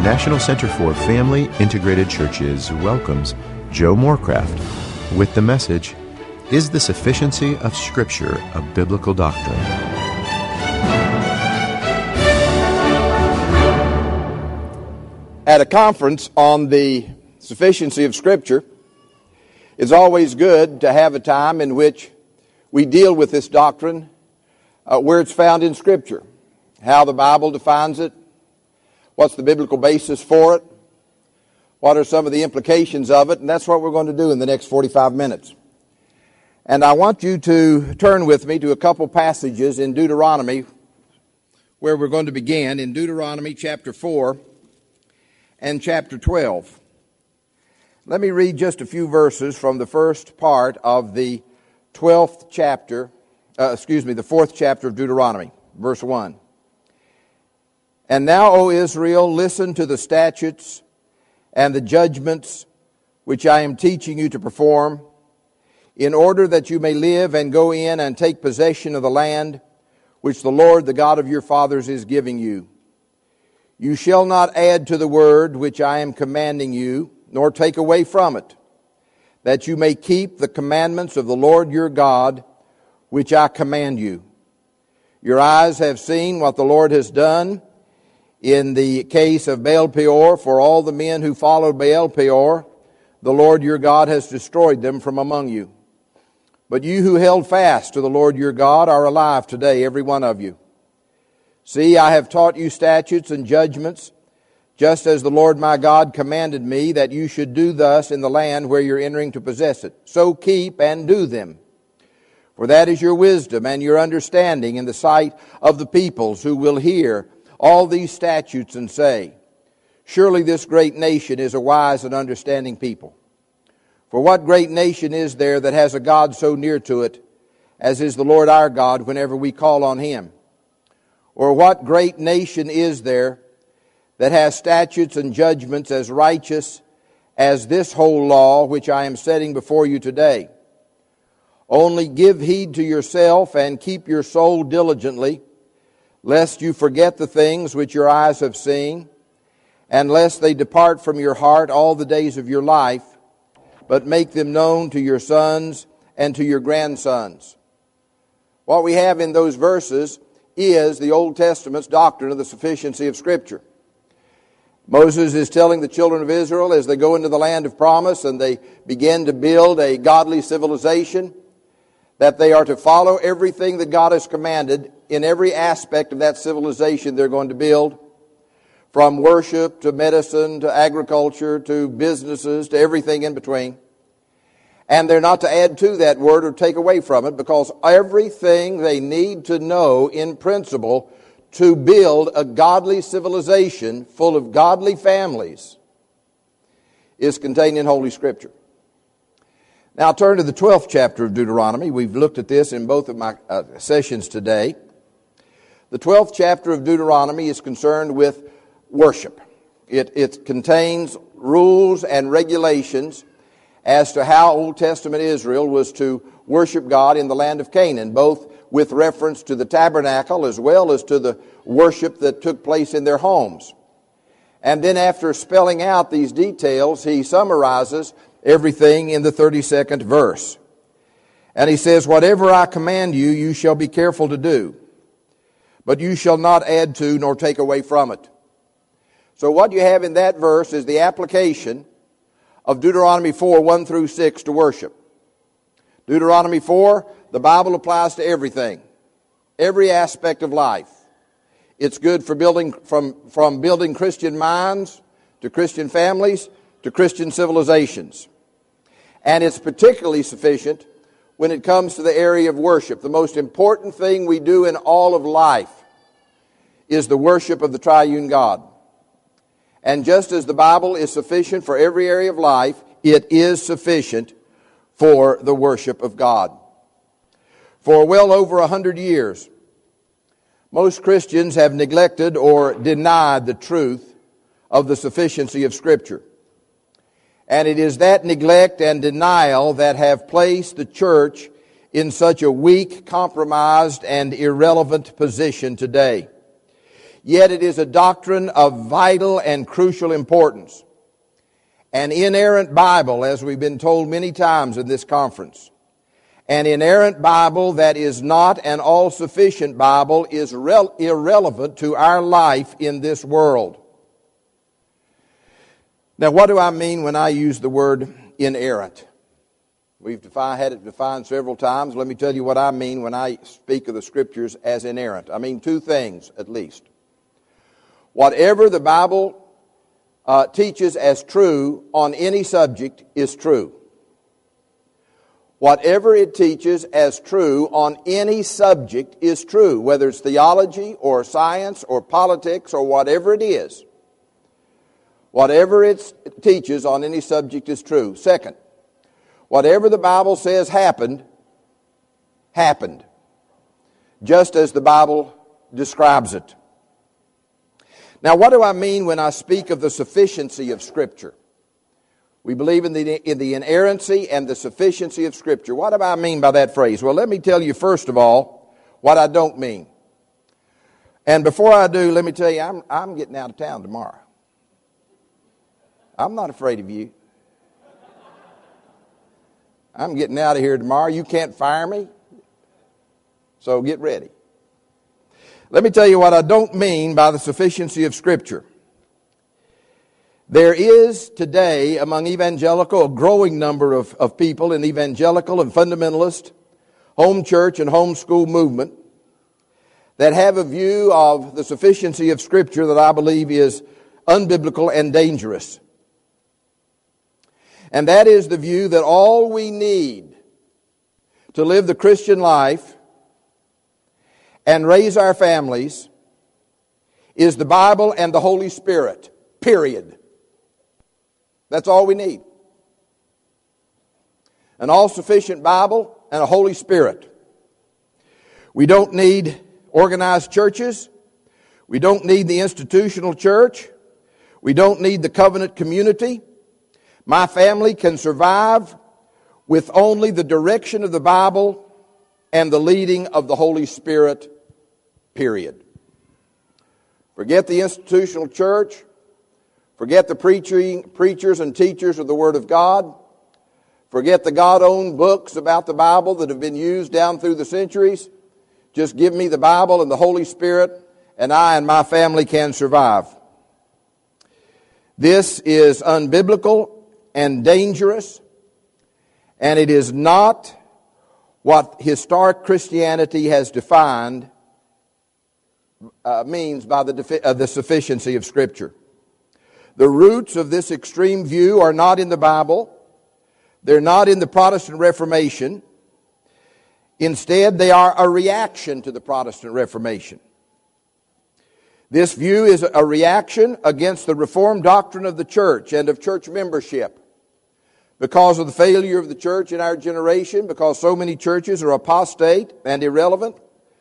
National Center for Family Integrated Churches welcomes Joe Morecraft with the message, Is the Sufficiency of Scripture a Biblical Doctrine? At a conference on the sufficiency of Scripture, it's always good to have a time in which we deal with this doctrine where it's found in Scripture, how the Bible defines it, what's the biblical basis for it, what are some of the implications of it, and that's what we're going to do in the next 45 minutes. And I want you to turn with me to a couple passages in Deuteronomy where we're going to begin, in Deuteronomy chapter 4 and chapter 12. Let me read just a few verses from the first part of the 4th chapter of Deuteronomy, verse 1. And now, O Israel, listen to the statutes and the judgments which I am teaching you to perform, in order that you may live and go in and take possession of the land which the Lord, the God of your fathers, is giving you. You shall not add to the word which I am commanding you, nor take away from it, that you may keep the commandments of the Lord your God, which I command you. Your eyes have seen what the Lord has done in the case of Baal Peor. For all the men who followed Baal Peor, the Lord your God has destroyed them from among you. But you who held fast to the Lord your God are alive today, every one of you. See, I have taught you statutes and judgments, just as the Lord my God commanded me, that you should do thus in the land where you're entering to possess it. So keep and do them. For that is your wisdom and your understanding in the sight of the peoples who will hear all these statutes and say, surely this great nation is a wise and understanding people. For what great nation is there that has a God so near to it, as is the Lord our God whenever we call on Him? Or what great nation is there that has statutes and judgments as righteous as this whole law which I am setting before you today? Only give heed to yourself and keep your soul diligently, lest you forget the things which your eyes have seen, and lest they depart from your heart all the days of your life, but make them known to your sons and to your grandsons. What we have in those verses is the Old Testament's doctrine of the sufficiency of Scripture. Moses is telling the children of Israel as they go into the land of promise and they begin to build a godly civilization, that they are to follow everything that God has commanded in every aspect of that civilization they're going to build, from worship to medicine to agriculture to businesses to everything in between. And they're not to add to that word or take away from it, because everything they need to know in principle to build a godly civilization full of godly families is contained in Holy Scripture. Now turn to the 12th chapter of Deuteronomy. We've looked at this in both of my sessions today. The 12th chapter of Deuteronomy is concerned with worship. It contains rules and regulations as to how Old Testament Israel was to worship God in the land of Canaan, both with reference to the tabernacle as well as to the worship that took place in their homes. And then after spelling out these details, he summarizes everything in the 32nd verse. And he says, whatever I command you, you shall be careful to do, but you shall not add to nor take away from it. So what you have in that verse is the application of Deuteronomy 4, 1 through 6 to worship. Deuteronomy 4, the Bible applies to everything, every aspect of life. It's good for building, from building Christian minds to Christian families to Christian civilizations. And it's particularly sufficient when it comes to the area of worship. The most important thing we do in all of life is the worship of the triune God. And just as the Bible is sufficient for every area of life, it is sufficient for the worship of God. For well over 100 years, most Christians have neglected or denied the truth of the sufficiency of Scripture. And it is that neglect and denial that have placed the church in such a weak, compromised, and irrelevant position today. Yet it is a doctrine of vital and crucial importance. An inerrant Bible, as we've been told many times in this conference, an inerrant Bible that is not an all-sufficient Bible is irrelevant to our life in this world. Now, what do I mean when I use the word inerrant? We've had it defined several times. Let me tell you what I mean when I speak of the Scriptures as inerrant. I mean two things, at least. Whatever the Bible teaches as true on any subject is true. Whatever it teaches as true on any subject is true, whether it's theology or science or politics or whatever it is. Whatever it teaches on any subject is true. Second, whatever the Bible says happened, happened, just as the Bible describes it. Now, what do I mean when I speak of the sufficiency of Scripture? We believe in the inerrancy and the sufficiency of Scripture. What do I mean by that phrase? Well, let me tell you first of all what I don't mean. And before I do, let me tell you, I'm getting out of town tomorrow. I'm not afraid of you. I'm getting out of here tomorrow. You can't fire me. So get ready. Let me tell you what I don't mean by the sufficiency of Scripture. There is today among evangelical a growing number of people in evangelical and fundamentalist, home church and homeschool movement that have a view of the sufficiency of Scripture that I believe is unbiblical and dangerous. And that is the view that all we need to live the Christian life and raise our families is the Bible and the Holy Spirit, period. That's all we need. An all-sufficient Bible and a Holy Spirit. We don't need organized churches. We don't need the institutional church. We don't need the covenant community. My family can survive with only the direction of the Bible and the leading of the Holy Spirit, period. Forget the institutional church. Forget the preachers and teachers of the Word of God. Forget the God-owned books about the Bible that have been used down through the centuries. Just give me the Bible and the Holy Spirit, and I and my family can survive. This is unbiblical and dangerous, and it is not what historic Christianity has defined means by the sufficiency of Scripture. The roots of this extreme view are not in the Bible. They're not in the Protestant Reformation. Instead, they are a reaction to the Protestant Reformation. This view is a reaction against the Reformed doctrine of the church and of church membership. Because of the failure of the church in our generation, because so many churches are apostate and irrelevant,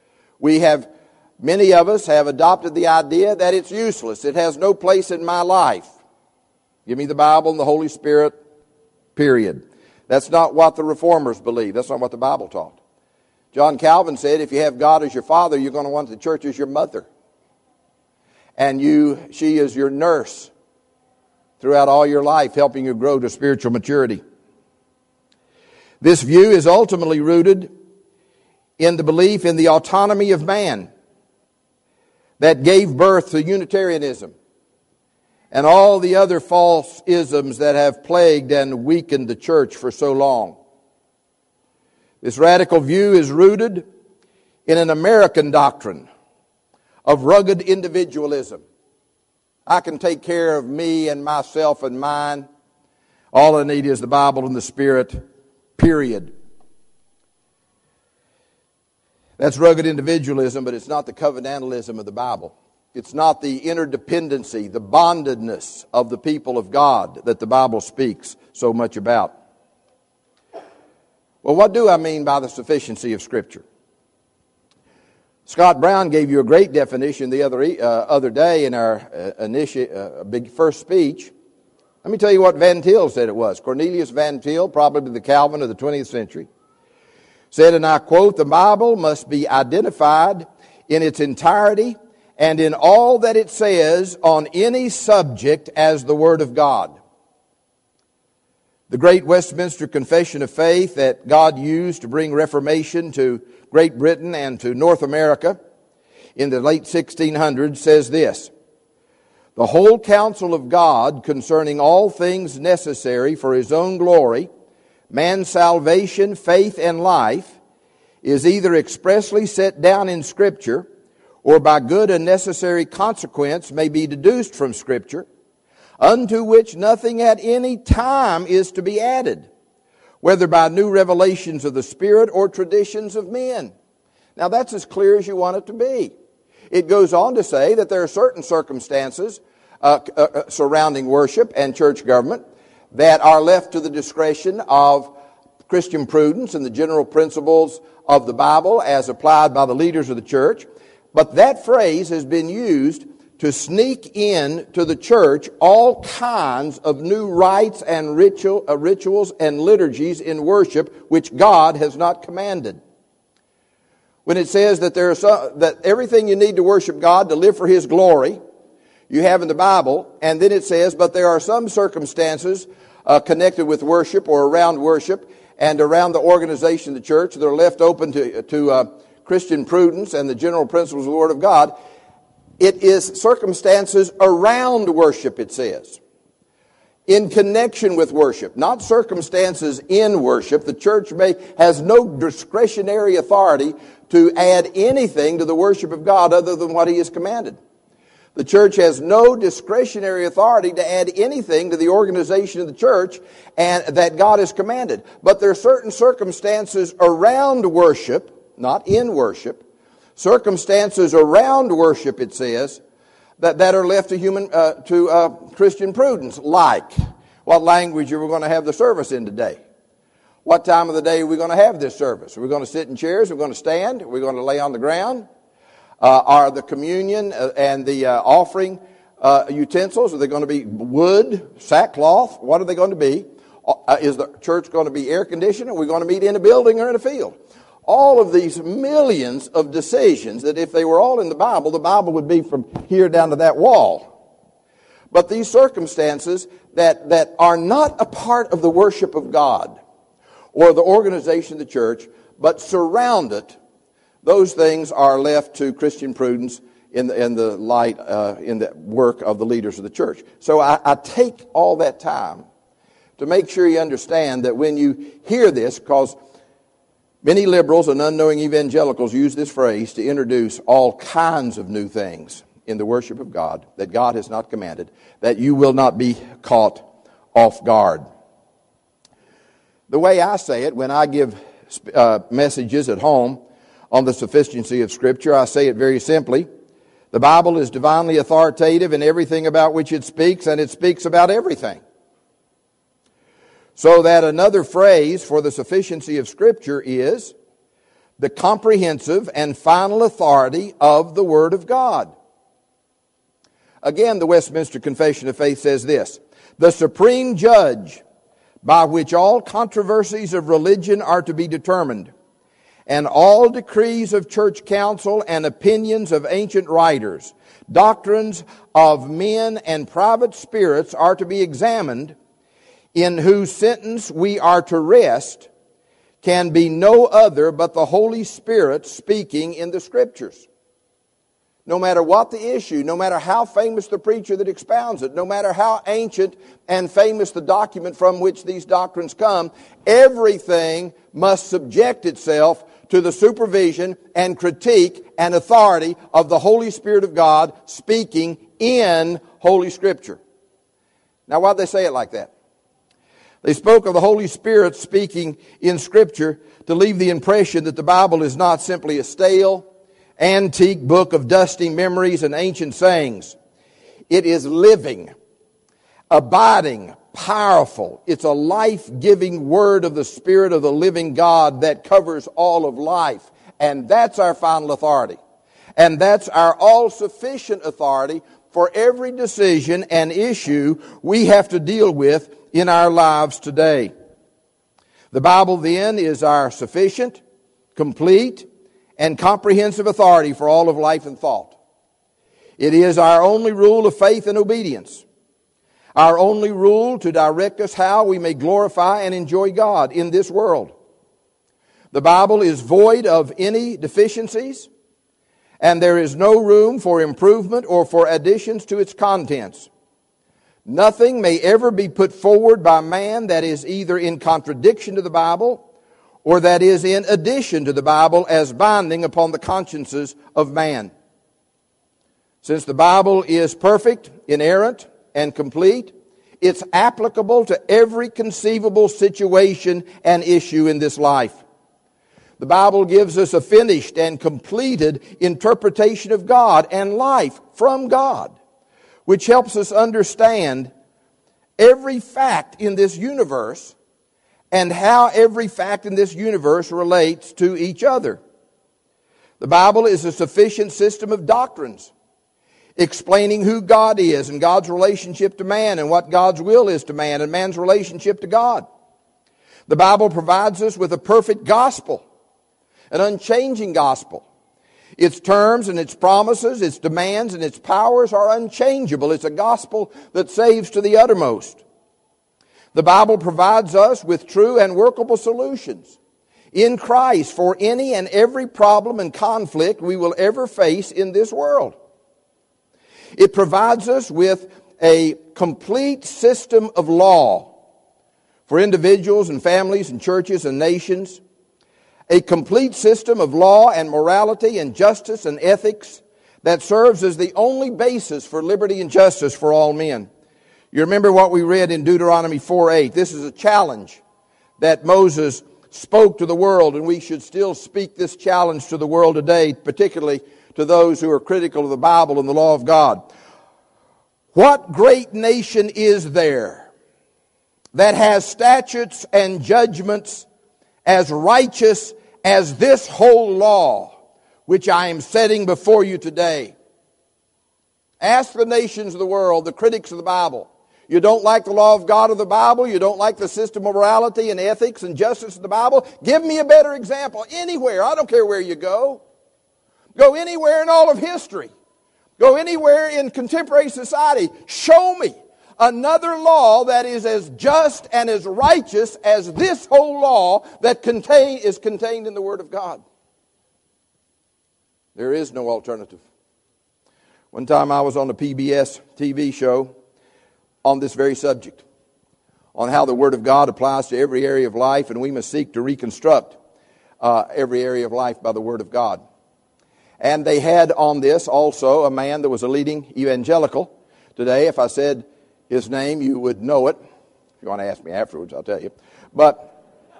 many of us have adopted the idea that it's useless. It has no place in my life. Give me the Bible and the Holy Spirit, period. That's not what the Reformers believe. That's not what the Bible taught. John Calvin said, if you have God as your father, you're going to want the church as your mother. And she is your nurse throughout all your life, helping you grow to spiritual maturity. This view is ultimately rooted in the belief in the autonomy of man that gave birth to Unitarianism and all the other false isms that have plagued and weakened the church for so long. This radical view is rooted in an American doctrine of rugged individualism. I can take care of me and myself and mine. All I need is the Bible and the Spirit, period. That's rugged individualism, but it's not the covenantalism of the Bible. It's not the interdependency, the bondedness of the people of God that the Bible speaks so much about. Well, what do I mean by the sufficiency of Scripture? Scott Brown gave you a great definition the other day in our big first speech. Let me tell you what Van Til said it was. Cornelius Van Til, probably the Calvin of the 20th century, said, and I quote, the Bible must be identified in its entirety and in all that it says on any subject as the Word of God. The great Westminster Confession of Faith that God used to bring Reformation to Great Britain and to North America in the late 1600s says this: "The whole counsel of God concerning all things necessary for His own glory, man's salvation, faith, and life, is either expressly set down in Scripture, or by good and necessary consequence may be deduced from Scripture, unto which nothing at any time is to be added, whether by new revelations of the Spirit or traditions of men." Now that's as clear as you want it to be. It goes on to say that there are certain circumstances surrounding worship and church government that are left to the discretion of Christian prudence and the general principles of the Bible as applied by the leaders of the church. But that phrase has been used to sneak in to the church all kinds of new rites and rituals and liturgies in worship which God has not commanded. When it says that that everything you need to worship God, to live for His glory, you have in the Bible, and then it says, but there are some circumstances connected with worship or around worship and around the organization of the church that are left open to Christian prudence and the general principles of the Word of God. It is circumstances around worship, it says. In connection with worship, not circumstances in worship. The church has no discretionary authority to add anything to the worship of God other than what He has commanded. The church has no discretionary authority to add anything to the organization of the church and that God has commanded. But there are certain circumstances around worship, not in worship, circumstances around worship, it says, that are left to Christian prudence, like what language are we going to have the service in today? What time of the day are we going to have this service? Are we going to sit in chairs? Are we going to stand? Are we going to lay on the ground? Are the communion and the offering utensils, are they going to be wood, sackcloth? What are they going to be? Is the church going to be air conditioned? Are we going to meet in a building or in a field? All of these millions of decisions that if they were all in the Bible would be from here down to that wall. But these circumstances that are not a part of the worship of God or the organization of the church, but surround it, those things are left to Christian prudence in the work of the leaders of the church. So I take all that time to make sure you understand that when you hear this, because many liberals and unknowing evangelicals use this phrase to introduce all kinds of new things in the worship of God that God has not commanded, that you will not be caught off guard. The way I say it when I give messages at home on the sufficiency of Scripture, I say it very simply. The Bible is divinely authoritative in everything about which it speaks, and it speaks about everything. So that another phrase for the sufficiency of Scripture is the comprehensive and final authority of the Word of God. Again, the Westminster Confession of Faith says this: the supreme judge by which all controversies of religion are to be determined, and all decrees of church council and opinions of ancient writers, doctrines of men and private spirits are to be examined, in whose sentence we are to rest, can be no other but the Holy Spirit speaking in the Scriptures. No matter what the issue, no matter how famous the preacher that expounds it, no matter how ancient and famous the document from which these doctrines come, everything must subject itself to the supervision and critique and authority of the Holy Spirit of God speaking in Holy Scripture. Now, why'd they say it like that? They spoke of the Holy Spirit speaking in Scripture to leave the impression that the Bible is not simply a stale, antique book of dusty memories and ancient sayings. It is living, abiding, powerful. It's a life-giving word of the Spirit of the living God that covers all of life. And that's our final authority. And that's our all-sufficient authority for every decision and issue we have to deal with in our lives today. The Bible then is our sufficient, complete, and comprehensive authority for all of life and thought. It is our only rule of faith and obedience, our only rule to direct us how we may glorify and enjoy God in this world. The Bible is void of any deficiencies, and there is no room for improvement or for additions to its contents. Nothing may ever be put forward by man that is either in contradiction to the Bible or that is in addition to the Bible as binding upon the consciences of man. Since the Bible is perfect, inerrant, and complete, it's applicable to every conceivable situation and issue in this life. The Bible gives us a finished and completed interpretation of God and life from God, which helps us understand every fact in this universe and how every fact in this universe relates to each other. The Bible is a sufficient system of doctrines explaining who God is and God's relationship to man and what God's will is to man and man's relationship to God. The Bible provides us with a perfect gospel, an unchanging gospel. Its terms and its promises, its demands and its powers are unchangeable. It's a gospel that saves to the uttermost. The Bible provides us with true and workable solutions in Christ for any and every problem and conflict we will ever face in this world. It provides us with a complete system of law for individuals and families and churches and nations, a complete system of law and morality and justice and ethics that serves as the only basis for liberty and justice for all men. You remember what we read in Deuteronomy 4:8. This is a challenge that Moses spoke to the world, and we should still speak this challenge to the world today, particularly to those who are critical of the Bible and the law of God. What great nation is there that has statutes and judgments as righteous as this whole law which I am setting before you today? Ask the nations of the world, the critics of the Bible. You don't like the law of God of the Bible? You don't like the system of morality and ethics and justice of the Bible? Give me a better example anywhere. I don't care where you go. Go anywhere in all of history. Go anywhere in contemporary society. Show me another law that is as just and as righteous as this whole law that is contained in the Word of God. There is no alternative. One time I was on a PBS TV show on this very subject, on how the Word of God applies to every area of life, and we must seek to reconstruct every area of life by the Word of God. And they had on this also a man that was a leading evangelical. Today, if I said his name, you would know it. If you want to ask me afterwards, I'll tell you. But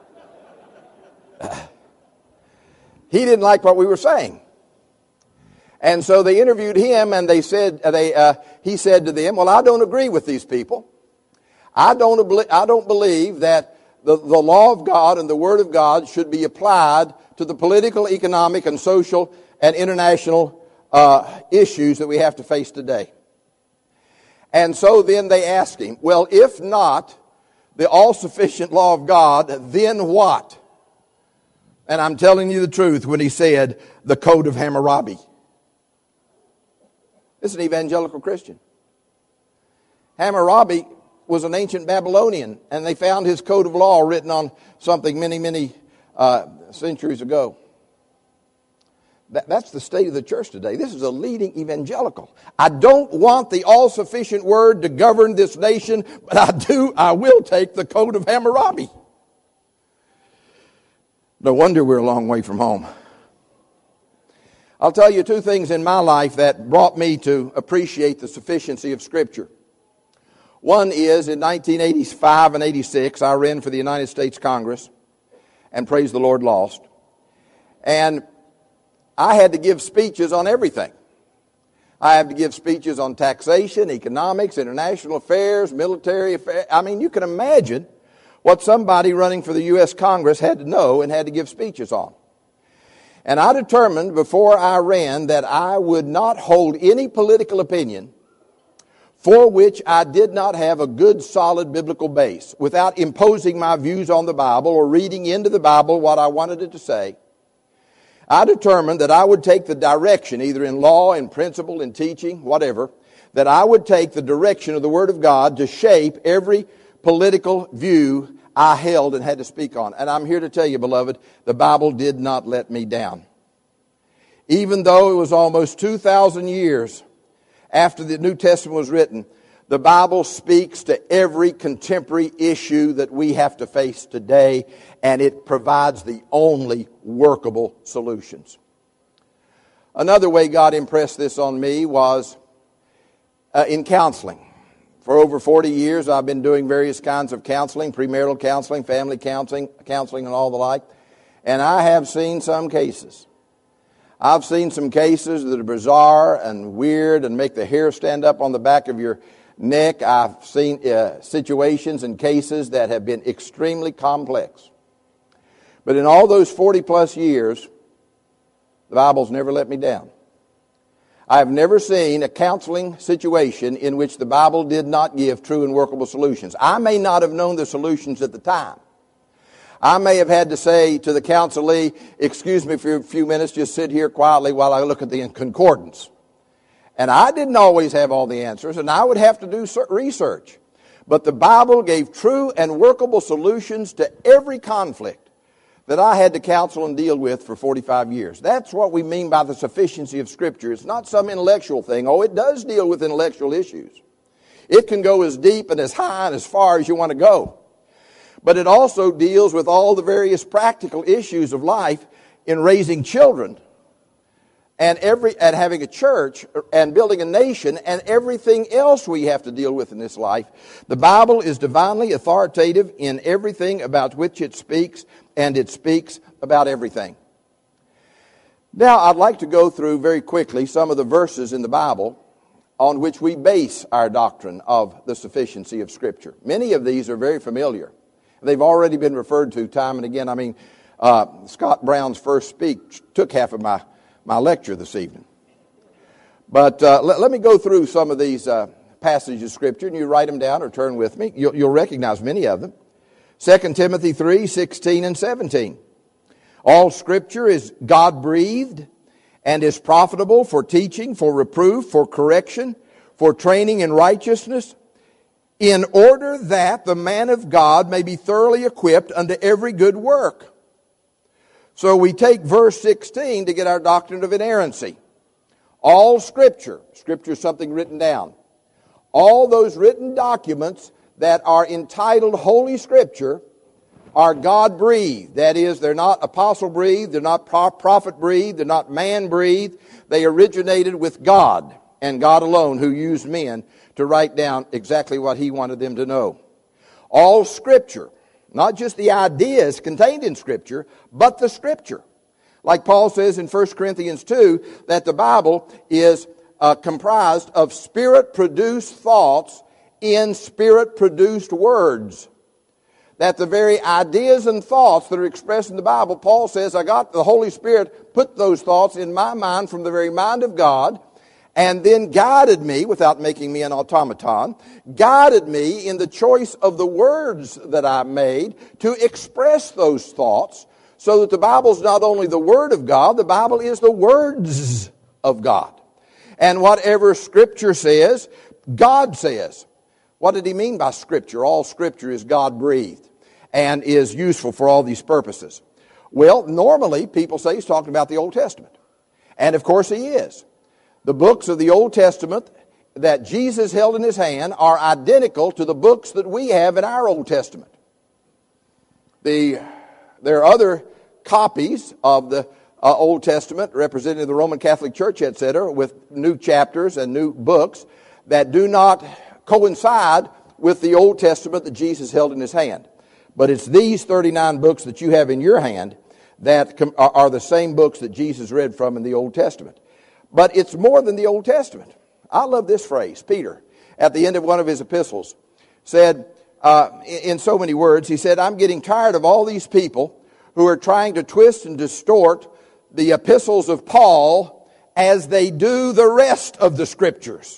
he didn't like what we were saying. And so they interviewed him, and he said to them, well, I don't agree with these people. I don't believe that the law of God and the Word of God should be applied to the political, economic, and social and international issues that we have to face today. And so then they asked him, well, if not the all-sufficient law of God, then what? And I'm telling you the truth when he said, the Code of Hammurabi. This is an evangelical Christian. Hammurabi was an ancient Babylonian, and they found his code of law written on something many centuries ago. That's the state of the church today. This is a leading evangelical. I don't want the all-sufficient word to govern this nation, but I will take the Code of Hammurabi. No wonder we're a long way from home. I'll tell you two things in my life that brought me to appreciate the sufficiency of Scripture. One is in 1985 and 86, I ran for the United States Congress, and praise the Lord, lost. And I had to give speeches on everything. I had to give speeches on taxation, economics, international affairs, military affairs. I mean, you can imagine what somebody running for the U.S. Congress had to know and had to give speeches on. And I determined before I ran that I would not hold any political opinion for which I did not have a good, solid biblical base, without imposing my views on the Bible or reading into the Bible what I wanted it to say. I determined that I would take the direction, either in law, in principle, in teaching, whatever, that I would take the direction of the Word of God to shape every political view I held and had to speak on. And I'm here to tell you, beloved, the Bible did not let me down. Even though it was almost 2,000 years after the New Testament was written, the Bible speaks to every contemporary issue that we have to face today, and it provides the only workable solutions. Another way God impressed this on me was in counseling. For over 40 years, I've been doing various kinds of counseling, premarital counseling, family counseling, and all the like. And I have seen some cases. I've seen some cases that are bizarre and weird and make the hair stand up on the back of your neck. I've seen situations and cases that have been extremely complex. But in all those 40 plus years, the Bible's never let me down. I've never seen a counseling situation in which the Bible did not give true and workable solutions. I may not have known the solutions at the time. I may have had to say to the counselee, excuse me for a few minutes, just sit here quietly while I look at the concordance. And I didn't always have all the answers, and I would have to do research. But the Bible gave true and workable solutions to every conflict that I had to counsel and deal with for 45 years. That's what we mean by the sufficiency of Scripture. It's not some intellectual thing. Oh, it does deal with intellectual issues. It can go as deep and as high and as far as you want to go. But it also deals with all the various practical issues of life in raising children and having a church and building a nation and everything else we have to deal with in this life. The Bible is divinely authoritative in everything about which it speaks, and it speaks about everything. Now, I'd like to go through very quickly some of the verses in the Bible on which we base our doctrine of the sufficiency of Scripture. Many of these are very familiar. They've already been referred to time and again. I mean, Scott Brown's first speech took half of my lecture this evening. But let me go through some of these passages of Scripture, and you write them down or turn with me. You'll recognize many of them. 2 Timothy 3, 16 and 17. All Scripture is God-breathed and is profitable for teaching, for reproof, for correction, for training in righteousness, in order that the man of God may be thoroughly equipped unto every good work. So we take verse 16 to get our doctrine of inerrancy. All Scripture is something written down. All those written documents that are entitled Holy Scripture are God-breathed. That is, they're not apostle-breathed, they're not prophet-breathed, they're not man-breathed. They originated with God, and God alone, who used men to write down exactly what He wanted them to know. All Scripture, not just the ideas contained in Scripture, but the Scripture. Like Paul says in 1 Corinthians 2, that the Bible is comprised of Spirit-produced thoughts in Spirit-produced words. That the very ideas and thoughts that are expressed in the Bible, Paul says, I got the Holy Spirit, put those thoughts in my mind from the very mind of God, and then guided me, without making me an automaton, guided me in the choice of the words that I made to express those thoughts, so that the Bible is not only the Word of God, the Bible is the words of God. And whatever Scripture says, God says. What did he mean by Scripture? All Scripture is God-breathed and is useful for all these purposes. Well, normally people say he's talking about the Old Testament. And of course he is. The books of the Old Testament that Jesus held in his hand are identical to the books that we have in our Old Testament. There are other copies of the Old Testament representing the Roman Catholic Church, etc., with new chapters and new books that do not coincide with the Old Testament that Jesus held in his hand. But it's these 39 books that you have in your hand that are the same books that Jesus read from in the Old Testament. But it's more than the Old Testament. I love this phrase. Peter, at the end of one of his epistles, said, in so many words, he said, I'm getting tired of all these people who are trying to twist and distort the epistles of Paul as they do the rest of the Scriptures.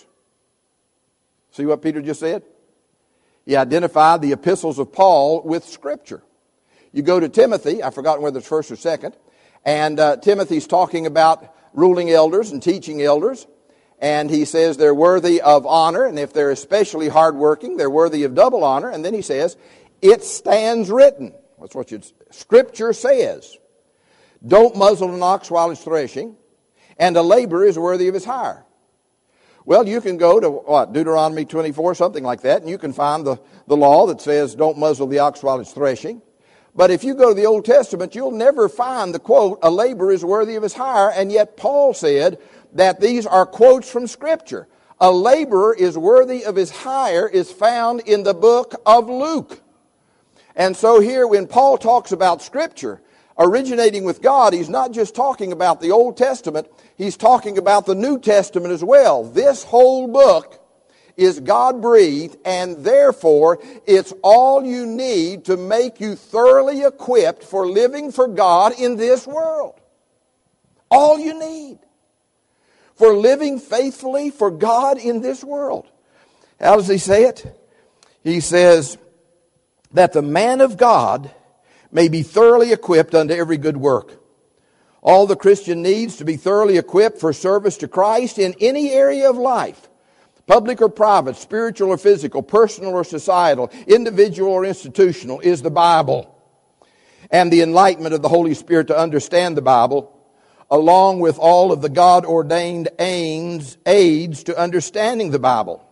See what Peter just said? He identified the epistles of Paul with Scripture. You go to Timothy, I've forgotten whether it's first or second, And Timothy's talking about ruling elders and teaching elders. And he says they're worthy of honor, and if they're especially hardworking, they're worthy of double honor. And then he says, it stands written. That's what Scripture says. Don't muzzle an ox while it's threshing, and a laborer is worthy of his hire. Well, you can go to, Deuteronomy 24, something like that, and you can find the law that says don't muzzle the ox while it's threshing. But if you go to the Old Testament, you'll never find the quote, a laborer is worthy of his hire, and yet Paul said that these are quotes from Scripture. A laborer is worthy of his hire is found in the book of Luke. And so here when Paul talks about Scripture originating with God, he's not just talking about the Old Testament, he's talking about the New Testament as well. This whole book is God-breathed, and therefore it's all you need to make you thoroughly equipped for living for God in this world. All you need for living faithfully for God in this world. How does he say it? He says that the man of God may be thoroughly equipped unto every good work. All the Christian needs to be thoroughly equipped for service to Christ in any area of life, public or private, spiritual or physical, personal or societal, individual or institutional, is the Bible. And the enlightenment of the Holy Spirit to understand the Bible, along with all of the God-ordained aids to understanding the Bible.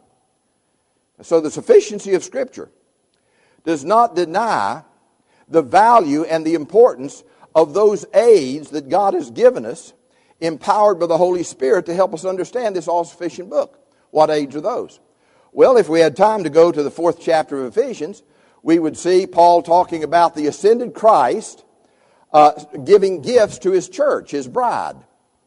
So the sufficiency of Scripture does not deny the value and the importance of those aids that God has given us, empowered by the Holy Spirit to help us understand this all-sufficient book. What aids are those? Well, if we had time to go to the 4th chapter of Ephesians, we would see Paul talking about the ascended Christ giving gifts to his church, his bride.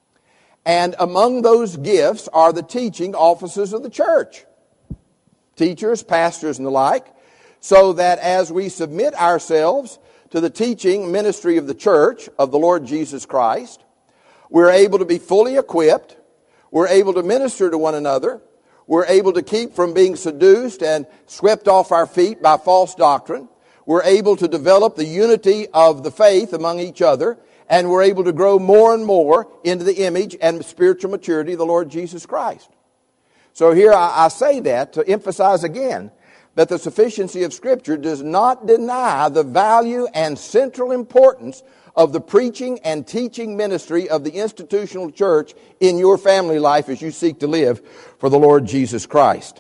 And among those gifts are the teaching offices of the church. Teachers, pastors, and the like. So that as we submit ourselves to the teaching ministry of the church of the Lord Jesus Christ, we're able to be fully equipped. We're able to minister to one another. We're able to keep from being seduced and swept off our feet by false doctrine. We're able to develop the unity of the faith among each other, and we're able to grow more and more into the image and spiritual maturity of the Lord Jesus Christ. So here I say that to emphasize again that the sufficiency of Scripture does not deny the value and central importance of the preaching and teaching ministry of the institutional church in your family life as you seek to live for the Lord Jesus Christ.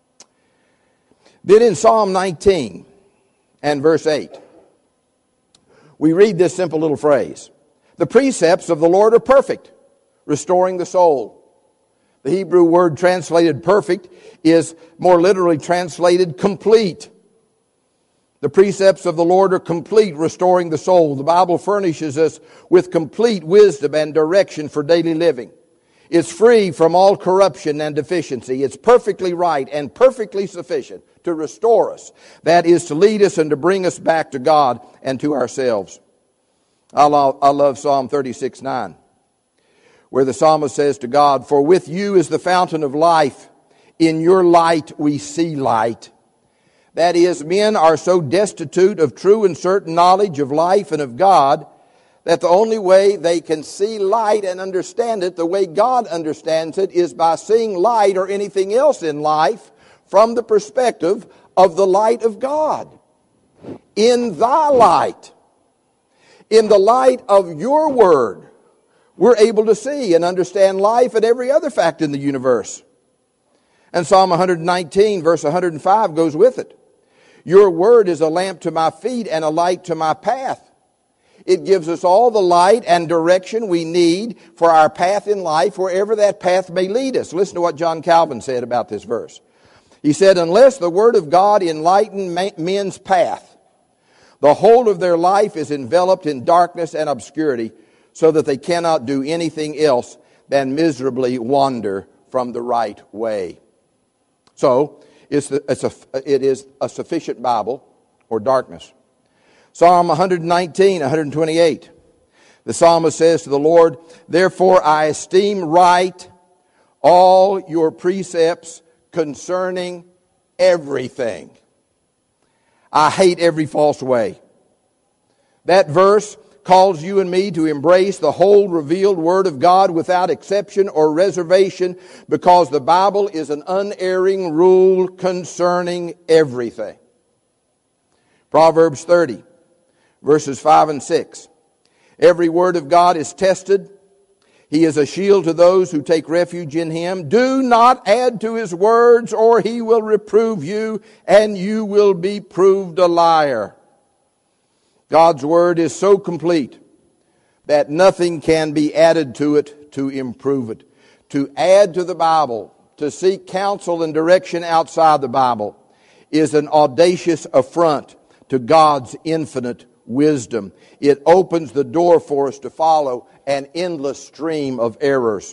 Then in Psalm 19 and verse 8, we read this simple little phrase: the precepts of the Lord are perfect, restoring the soul. The Hebrew word translated perfect is more literally translated complete. The precepts of the Lord are complete, restoring the soul. The Bible furnishes us with complete wisdom and direction for daily living. It's free from all corruption and deficiency. It's perfectly right and perfectly sufficient to restore us. That is to lead us and to bring us back to God and to ourselves. I love Psalm 36:9, where the psalmist says to God, "For with you is the fountain of life. In your light we see light." That is, men are so destitute of true and certain knowledge of life and of God that the only way they can see light and understand it the way God understands it is by seeing light or anything else in life from the perspective of the light of God. In thy light, in the light of your word, we're able to see and understand life and every other fact in the universe. And Psalm 119, verse 105 goes with it. Your word is a lamp to my feet and a light to my path. It gives us all the light and direction we need for our path in life, wherever that path may lead us. Listen to what John Calvin said about this verse. He said, unless the word of God enlighten men's path, the whole of their life is enveloped in darkness and obscurity, so that they cannot do anything else than miserably wander from the right way. So, it is a sufficient Bible or darkness. Psalm 119, 128. The psalmist says to the Lord, therefore I esteem right all your precepts concerning everything. I hate every false way. That verse calls you and me to embrace the whole revealed Word of God without exception or reservation, because the Bible is an unerring rule concerning everything. Proverbs 30, verses 5 and 6. Every word of God is tested. He is a shield to those who take refuge in Him. Do not add to His words, or He will reprove you, and you will be proved a liar. God's Word is so complete that nothing can be added to it to improve it. To add to the Bible, to seek counsel and direction outside the Bible, is an audacious affront to God's infinite wisdom. It opens the door for us to follow an endless stream of errors.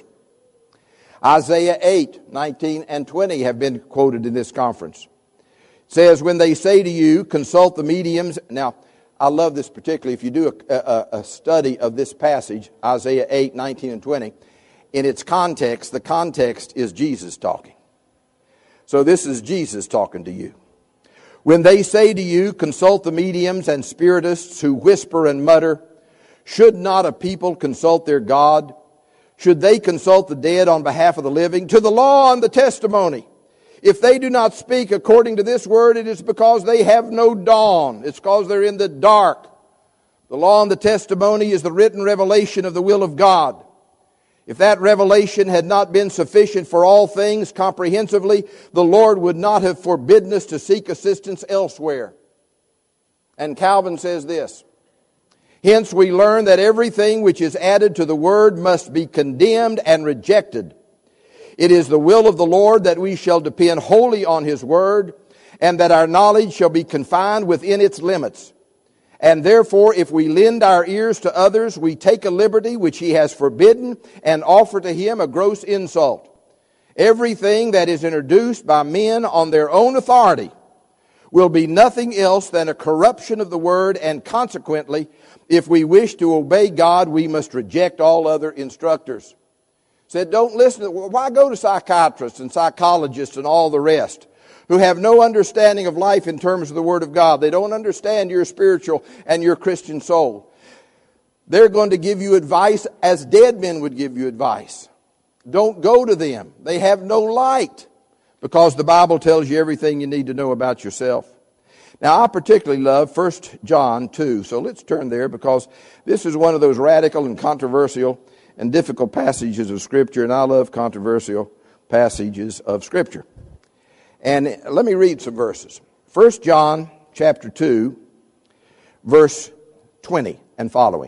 Isaiah 8, 19 and 20 have been quoted in this conference. It says, when they say to you, consult the mediums. Now, I love this particularly. If you do a study of this passage, Isaiah 8, 19 and 20, in its context, the context is Jesus talking. So this is Jesus talking to you. When they say to you, consult the mediums and spiritists who whisper and mutter, should not a people consult their God? Should they consult the dead on behalf of the living? To the law and the testimony. If they do not speak according to this word, it is because they have no dawn. It's because they're in the dark. The law and the testimony is the written revelation of the will of God. If that revelation had not been sufficient for all things comprehensively, the Lord would not have forbidden us to seek assistance elsewhere. And Calvin says this, hence we learn that everything which is added to the word must be condemned and rejected. It is the will of the Lord that we shall depend wholly on His word, and that our knowledge shall be confined within its limits. And therefore, if we lend our ears to others, we take a liberty which He has forbidden and offer to Him a gross insult. Everything that is introduced by men on their own authority will be nothing else than a corruption of the word, and consequently, if we wish to obey God, we must reject all other instructors. Said, don't listen. Why go to psychiatrists and psychologists and all the rest who have no understanding of life in terms of the Word of God? They don't understand your spiritual and your Christian soul. They're going to give you advice as dead men would give you advice. Don't go to them. They have no light, because the Bible tells you everything you need to know about yourself. Now, I particularly love 1 John 2. So let's turn there, because this is one of those radical and controversial and difficult passages of Scripture, and I love controversial passages of Scripture. And let me read some verses. 1 John chapter 2, verse 20 and following.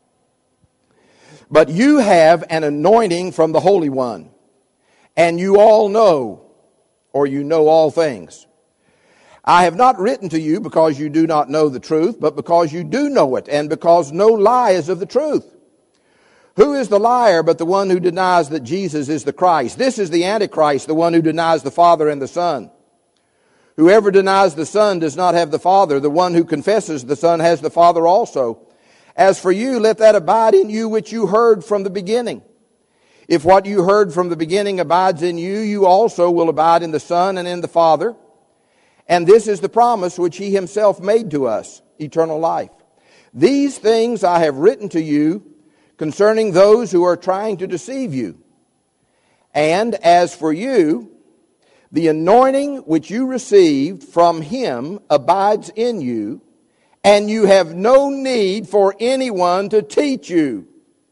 But you have an anointing from the Holy One, and you all know, or you know all things. I have not written to you because you do not know the truth, but because you do know it, and because no lie is of the truth. Who is the liar but the one who denies that Jesus is the Christ? This is the Antichrist, the one who denies the Father and the Son. Whoever denies the Son does not have the Father. The one who confesses the Son has the Father also. As for you, let that abide in you which you heard from the beginning. If what you heard from the beginning abides in you, you also will abide in the Son and in the Father. And this is the promise which He Himself made to us, eternal life. These things I have written to you concerning those who are trying to deceive you. And as for you, the anointing which you received from Him abides in you, and you have no need for anyone to teach you.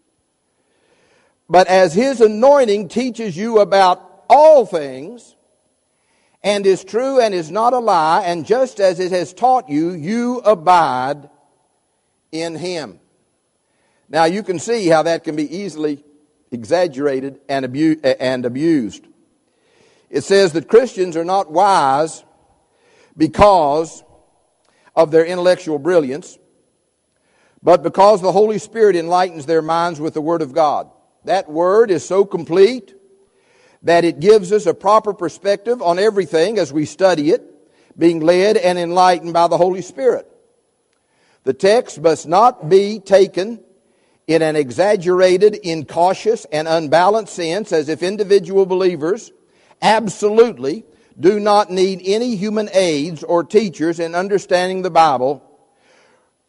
But as His anointing teaches you about all things, and is true and is not a lie, and just as it has taught you, you abide in Him. Now you can see how that can be easily exaggerated and abused. It says that Christians are not wise because of their intellectual brilliance, but because the Holy Spirit enlightens their minds with the Word of God. That Word is so complete that it gives us a proper perspective on everything as we study it, being led and enlightened by the Holy Spirit. The text must not be taken in an exaggerated, incautious, and unbalanced sense, as if individual believers absolutely do not need any human aids or teachers in understanding the Bible.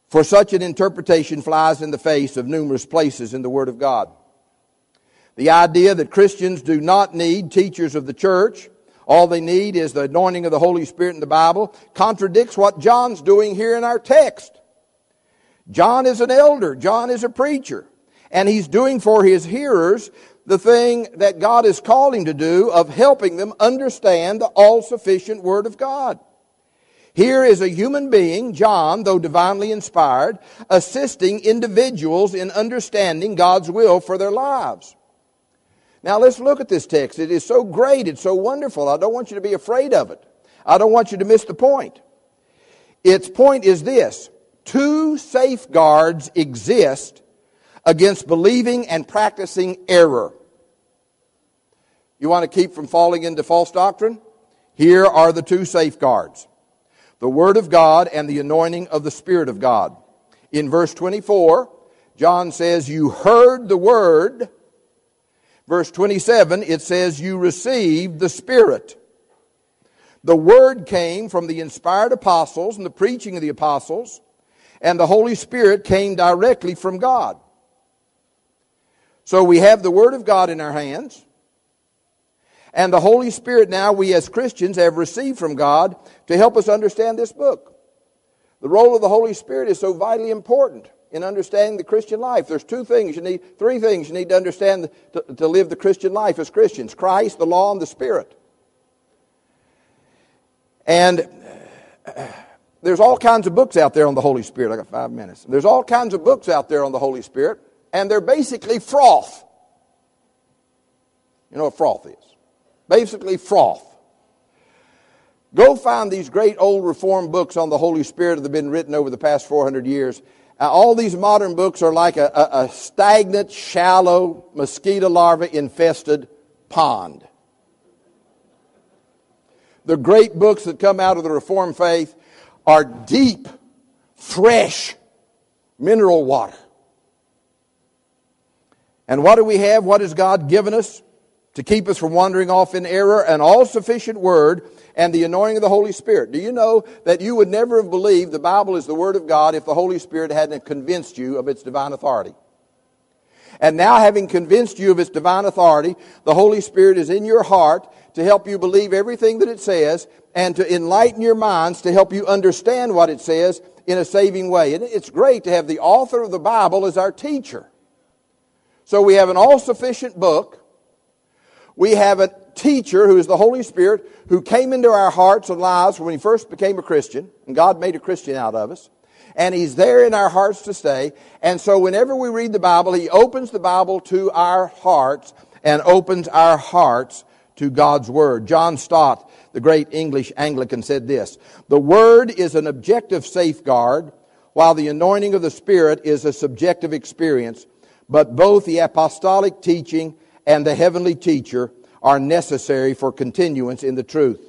For such an interpretation flies in the face of numerous places in the Word of God. The idea that Christians do not need teachers of the church, all they need is the anointing of the Holy Spirit in the Bible, contradicts what John's doing here in our text. John is an elder. John is a preacher. And he's doing for his hearers the thing that God has called him to do of helping them understand the all-sufficient Word of God. Here is a human being, John, though divinely inspired, assisting individuals in understanding God's will for their lives. Now let's look at this text. It is so great. It's so wonderful. I don't want you to be afraid of it. I don't want you to miss the point. Its point is this: two safeguards exist against believing and practicing error. You want to keep from falling into false doctrine? Here are the two safeguards: the Word of God and the anointing of the Spirit of God. In verse 24, John says, you heard the Word. Verse 27, it says, you received the Spirit. The Word came from the inspired apostles and the preaching of the apostles, and the Holy Spirit came directly from God. So we have the Word of God in our hands, and the Holy Spirit now we as Christians have received from God to help us understand this book. The role of the Holy Spirit is so vitally important in understanding the Christian life. There's three things you need to understand to live the Christian life as Christians: Christ, the law, and the Spirit. And there's all kinds of books out there on the Holy Spirit. I got 5 minutes. There's all kinds of books out there on the Holy Spirit, and they're basically froth. You know what froth is? Basically froth. Go find these great old Reformed books on the Holy Spirit that have been written over the past 400 years. All these modern books are like a stagnant, shallow, mosquito larva-infested pond. The great books that come out of the Reformed faith are deep, fresh, mineral water. And what do we have? What has God given us to keep us from wandering off in error? An all-sufficient Word and the anointing of the Holy Spirit. Do you know that you would never have believed the Bible is the Word of God if the Holy Spirit hadn't convinced you of its divine authority? And now, having convinced you of its divine authority, the Holy Spirit is in your heart to help you believe everything that it says and to enlighten your minds to help you understand what it says in a saving way. And it's great to have the author of the Bible as our teacher. So we have an all-sufficient book. We have a teacher who is the Holy Spirit who came into our hearts and lives when we first became a Christian, and God made a Christian out of us. And He's there in our hearts to stay. And so whenever we read the Bible, He opens the Bible to our hearts and opens our hearts to God's Word. John Stott, the great English Anglican, said this: the Word is an objective safeguard, while the anointing of the Spirit is a subjective experience. But both the apostolic teaching and the heavenly teacher are necessary for continuance in the truth.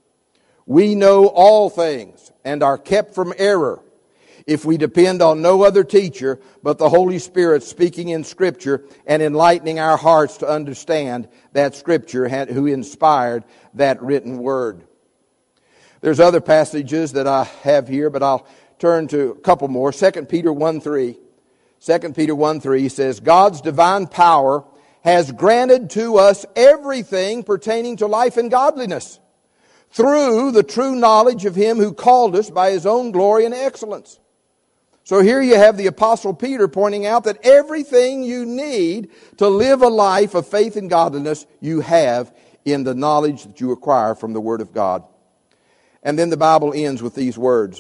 We know all things and are kept from error if we depend on no other teacher but the Holy Spirit speaking in Scripture and enlightening our hearts to understand that Scripture who inspired that written Word. There's other passages that I have here, but I'll turn to a couple more. 2 Peter 1:3. 2 Peter 1:3 says, God's divine power has granted to us everything pertaining to life and godliness through the true knowledge of Him who called us by His own glory and excellence. So here you have the Apostle Peter pointing out that everything you need to live a life of faith and godliness you have in the knowledge that you acquire from the Word of God. And then the Bible ends with these words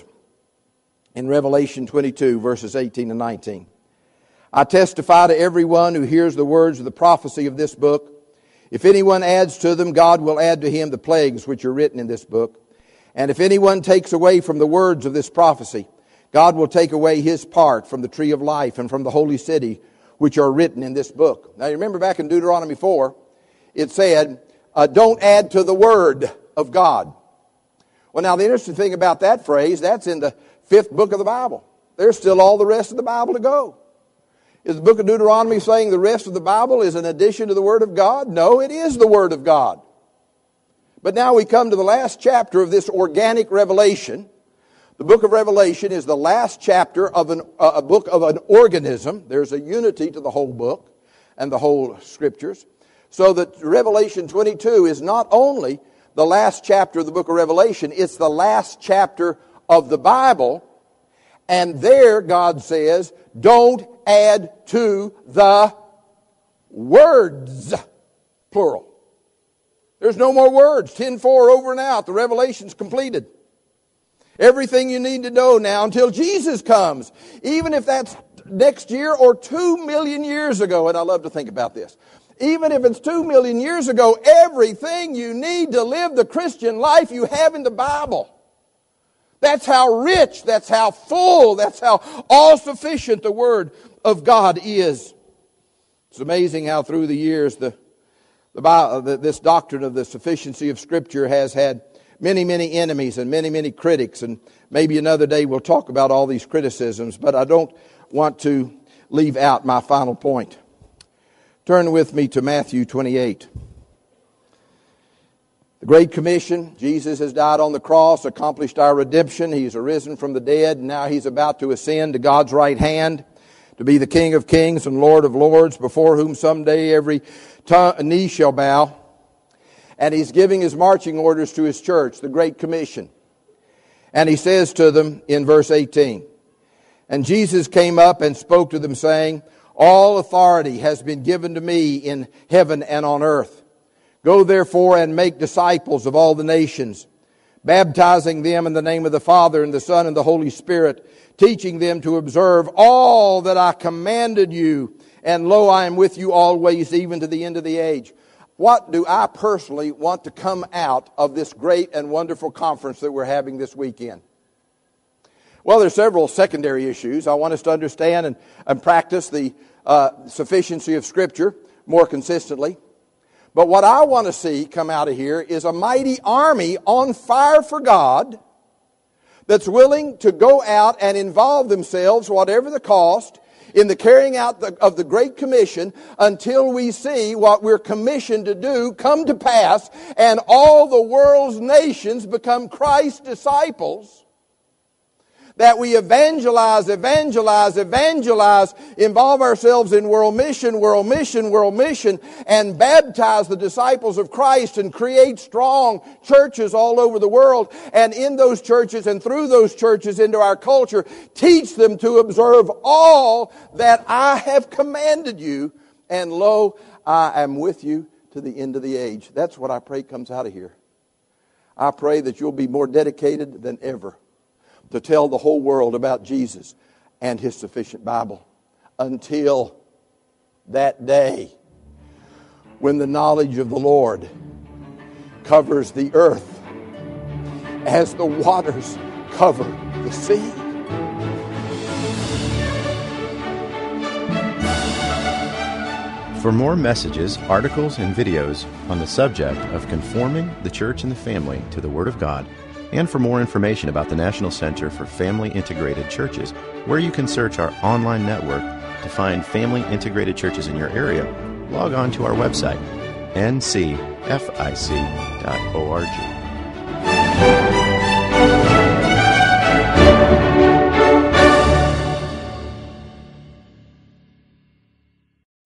in Revelation 22, verses 18 and 19. I testify to everyone who hears the words of the prophecy of this book. If anyone adds to them, God will add to him the plagues which are written in this book. And if anyone takes away from the words of this prophecy, God will take away his part from the tree of life and from the holy city which are written in this book. Now you remember back in Deuteronomy 4, it said, don't add to the word of God. Well, now the interesting thing about that phrase, that's in the 5th book of the Bible. There's still all the rest of the Bible to go. Is the book of Deuteronomy saying the rest of the Bible is an addition to the Word of God? No, it is the Word of God. But now we come to the last chapter of this organic revelation, The book of Revelation is the last chapter of a book of an organism. There's a unity to the whole book and the whole Scriptures. So that Revelation 22 is not only the last chapter of the book of Revelation, it's the last chapter of the Bible. And there God says, don't add to the words, plural. There's no more words. 10:4 over and out. The Revelation's completed. Everything you need to know now until Jesus comes. Even if that's next year or 2 million years ago. And I love to think about this. Even if it's 2 million years ago, everything you need to live the Christian life you have in the Bible. That's how rich, that's how full, that's how all-sufficient the Word of God is. It's amazing how through the years this doctrine of the sufficiency of Scripture has had many, many enemies and many, many critics. And maybe another day we'll talk about all these criticisms, but I don't want to leave out my final point. Turn with me to Matthew 28. The Great Commission, Jesus has died on the cross, accomplished our redemption. He's arisen from the dead, and now He's about to ascend to God's right hand to be the King of kings and Lord of lords, before whom someday every knee shall bow. And He's giving His marching orders to His church, the Great Commission. And He says to them in verse 18, "And Jesus came up and spoke to them, saying, All authority has been given to me in heaven and on earth. Go therefore and make disciples of all the nations, baptizing them in the name of the Father and the Son and the Holy Spirit, teaching them to observe all that I commanded you. And lo, I am with you always, even to the end of the age." What do I personally want to come out of this great and wonderful conference that we're having this weekend? Well, there's several secondary issues. I want us to understand and practice the sufficiency of Scripture more consistently. But what I want to see come out of here is a mighty army on fire for God that's willing to go out and involve themselves, whatever the cost, in the carrying out of the Great Commission until we see what we're commissioned to do come to pass and all the world's nations become Christ's disciples. That we evangelize, involve ourselves in world mission, and baptize the disciples of Christ and create strong churches all over the world. And in those churches and through those churches into our culture, teach them to observe all that I have commanded you. And lo, I am with you to the end of the age. That's what I pray comes out of here. I pray that you'll be more dedicated than ever to tell the whole world about Jesus and His sufficient Bible until that day when the knowledge of the Lord covers the earth as the waters cover the sea. For more messages, articles, and videos on the subject of conforming the church and the family to the Word of God, and for more information about the National Center for Family Integrated Churches, where you can search our online network to find family integrated churches in your area, log on to our website, ncfic.org.